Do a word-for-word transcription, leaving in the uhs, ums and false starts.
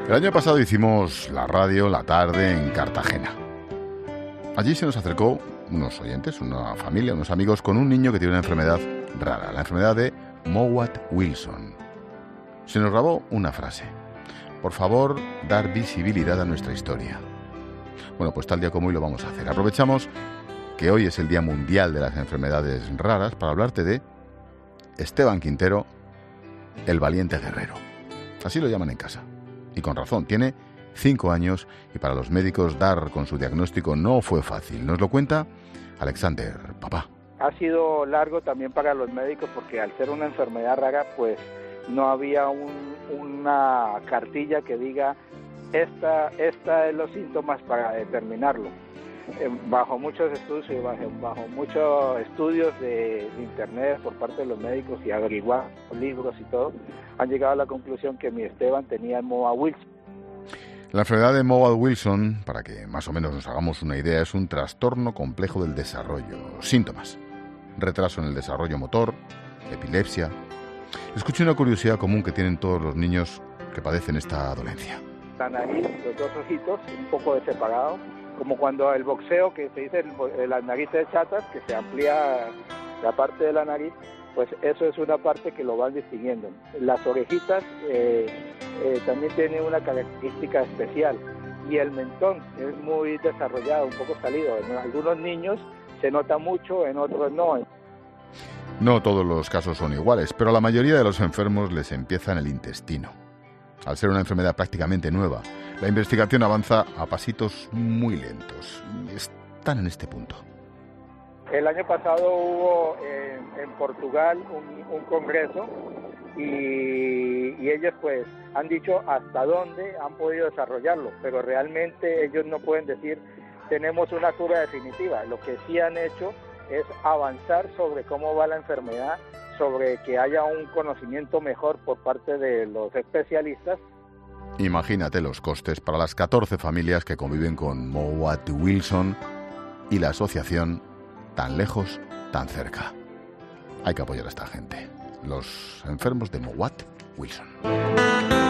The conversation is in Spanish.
El año pasado hicimos la radio, la tarde, en Cartagena. Allí se nos acercó unos oyentes, una familia, unos amigos, con un niño que tiene una enfermedad rara, la enfermedad de Mowat-Wilson. Se nos grabó una frase: por favor, dar visibilidad a nuestra historia. Bueno, pues tal día como hoy lo vamos a hacer. Aprovechamos que hoy es el Día Mundial de las Enfermedades Raras para hablarte de Esteban Quintero, el valiente guerrero. Así lo llaman en casa. Y con razón, tiene cinco años y para los médicos dar con su diagnóstico no fue fácil. Nos lo cuenta Alexander, papá. Ha sido largo también para los médicos porque al ser una enfermedad rara, pues no había un, una cartilla que diga esta, esta es los síntomas para determinarlo. Eh, bajo muchos estudios y bajo, bajo muchos estudios de, de internet por parte de los médicos y averiguar libros y todo, han llegado a la conclusión que mi Esteban tenía Mowat-Wilson. La enfermedad de Mowat-Wilson, para que más o menos nos hagamos una idea, es un trastorno complejo del desarrollo. Síntomas: retraso en el desarrollo motor, epilepsia. Escuché una curiosidad común que tienen todos los niños que padecen esta dolencia. La nariz, los dos ojitos, un poco de separado, como cuando el boxeo, que se dice el, las narices de chatas, que se amplía la parte de la nariz, pues eso es una parte que lo van distinguiendo. Las orejitas eh, eh, también tienen una característica especial, y el mentón es muy desarrollado, un poco salido. En algunos niños se nota mucho, en otros no. No todos los casos son iguales, pero a la mayoría de los enfermos les empieza en el intestino. Al ser una enfermedad prácticamente nueva, la investigación avanza a pasitos muy lentos. Están en este punto. El año pasado hubo eh, en Portugal un, un congreso y, y ellos pues han dicho hasta dónde han podido desarrollarlo, pero realmente ellos no pueden decir tenemos una cura definitiva. Lo que sí han hecho es avanzar sobre cómo va la enfermedad, sobre que haya un conocimiento mejor por parte de los especialistas. Imagínate los costes para las catorce familias que conviven con Mowat-Wilson y la asociación Tan Lejos, Tan Cerca. Hay que apoyar a esta gente, los enfermos de Mowat-Wilson.